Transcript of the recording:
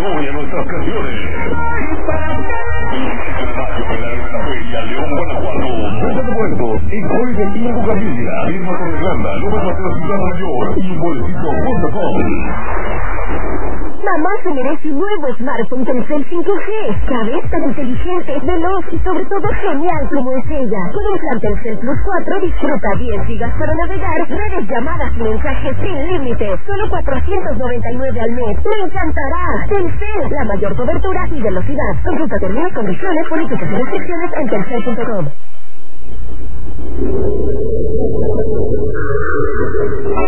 gloria a nuestras canciones. León, Guanajuato. Boca de Muertos, en Jorge de Pino Bugamilla, Irma Torreslanda, López Mateo Ciudad Mayor y boletito.com. Mamá se merece un nuevo smartphone Telcel 5G. ¿Sabes? Tan inteligente, veloz y sobre todo genial como es ella. Con un plan Telcel Plus 4 disfruta 10 gigas para navegar, redes, llamadas y mensajes sin límite. Solo 499 al mes. ¡Me encantará! Telcel, la mayor cobertura y velocidad. Consulta términos, condiciones, políticas y restricciones en telcel.com.